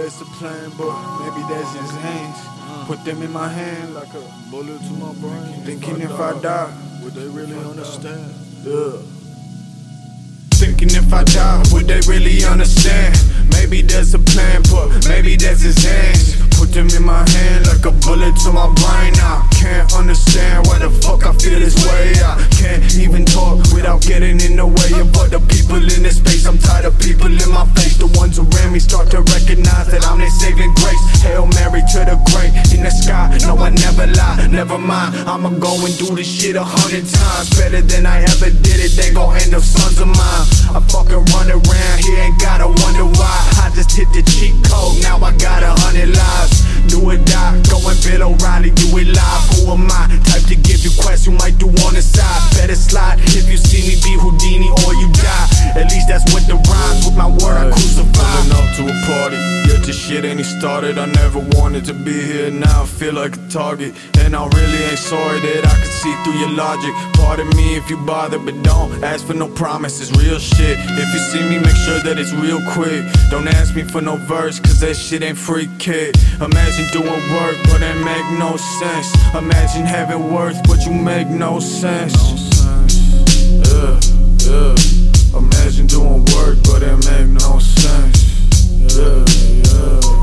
that's the plan, but maybe that's his hands. Put them in my hand like a bullet to my brain. Thinking if I die, would they really understand? Yeah. Thinking if I die, would they really understand? Maybe there's a plan, but maybe that's his hands. Put them in my hand like a bullet to my brain. I can't understand why the fuck I feel this way. I can't even talk without getting in the way of other people in this space. I'm tired of people in my face. The ones around me start to recognize that I'm their saving grace. Hail Mary to the great in the sky. No, I never lie, never mind. I'ma go and do this shit 100 times better than I ever did it. They gon' end up sons of mine. I fucking run around here, ain't gotta wonder why. I just hit the cheat code, now I got 100 lives. Do or die, go and Bill O'Reilly, you it live. Who am I? Type to give you questions you might do on the side. Better slide if you see me be Houdini or you die. At least that's what the rhymes with my word I crucify. Pulling up to a party, yet this shit ain't started. I never wanted to be here, now I feel like a target. And I really ain't sorry that I can see through your logic. Pardon me if you bother, but don't ask for no promises. Real shit, if you see me, make sure that it's real quick. Don't ask me for no verse, cause that shit ain't free, kid. Imagine doing work, but it make no sense. Imagine having worth, but you make no sense. Yeah, yeah. Imagine doing work, but it make no sense. Yeah, yeah.